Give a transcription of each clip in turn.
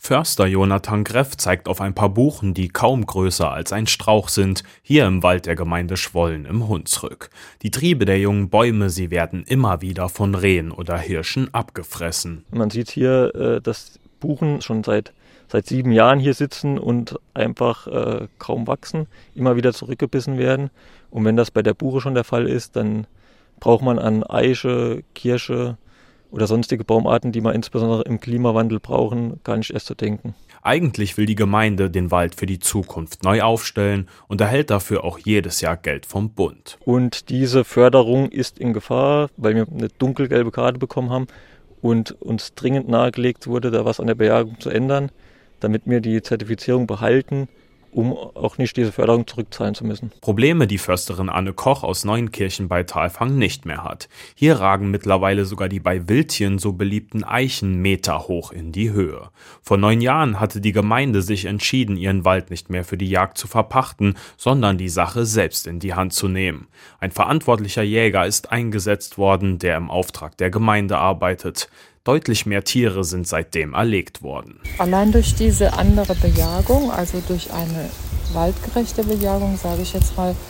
Förster Jonathan Greff zeigt auf ein paar Buchen, die kaum größer als ein Strauch sind, hier im Wald der Gemeinde Schwollen im Hunsrück. Die Triebe der jungen Bäume, sie werden immer wieder von Rehen oder Hirschen abgefressen. Man sieht hier, dass Buchen schon seit 7 Jahren hier sitzen und einfach kaum wachsen, immer wieder zurückgebissen werden. Und wenn das bei der Buche schon der Fall ist, dann braucht man an Eiche, Kirsche oder sonstige Baumarten, die man insbesondere im Klimawandel brauchen, gar nicht erst zu denken. Eigentlich will die Gemeinde den Wald für die Zukunft neu aufstellen und erhält dafür auch jedes Jahr Geld vom Bund. Und diese Förderung ist in Gefahr, weil wir eine dunkelgelbe Karte bekommen haben und uns dringend nahegelegt wurde, da was an der Bejagung zu ändern, damit wir die Zertifizierung behalten, um auch nicht diese Förderung zurückzahlen zu müssen. Probleme, die Försterin Anne Koch aus Neuenkirchen bei Thalfang nicht mehr hat. Hier ragen mittlerweile sogar die bei Wildtieren so beliebten Eichen meterhoch in die Höhe. Vor 9 Jahren hatte die Gemeinde sich entschieden, ihren Wald nicht mehr für die Jagd zu verpachten, sondern die Sache selbst in die Hand zu nehmen. Ein verantwortlicher Jäger ist eingesetzt worden, der im Auftrag der Gemeinde arbeitet. Deutlich mehr Tiere sind seitdem erlegt worden. Allein durch diese andere Bejagung, also durch eine waldgerechte Bejagung, sage ich jetzt mal,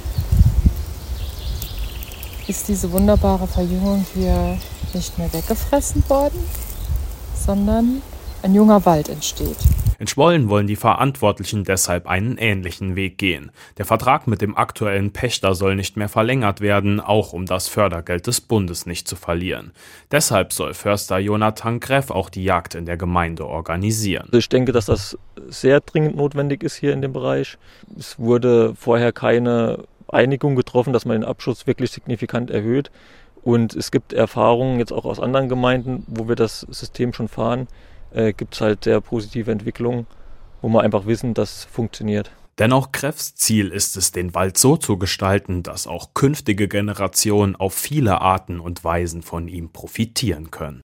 ist diese wunderbare Verjüngung hier nicht mehr weggefressen worden, sondern ein junger Wald entsteht. In Schwollen wollen die Verantwortlichen deshalb einen ähnlichen Weg gehen. Der Vertrag mit dem aktuellen Pächter soll nicht mehr verlängert werden, auch um das Fördergeld des Bundes nicht zu verlieren. Deshalb soll Förster Jonathan Greff auch die Jagd in der Gemeinde organisieren. Ich denke, dass das sehr dringend notwendig ist hier in dem Bereich. Es wurde vorher keine Einigung getroffen, dass man den Abschuss wirklich signifikant erhöht. Und es gibt Erfahrungen jetzt auch aus anderen Gemeinden, wo wir das System schon fahren. Gibt es halt sehr positive Entwicklungen, wo wir einfach wissen, dass es funktioniert. Dennoch Greffs Ziel ist es, den Wald so zu gestalten, dass auch künftige Generationen auf viele Arten und Weisen von ihm profitieren können.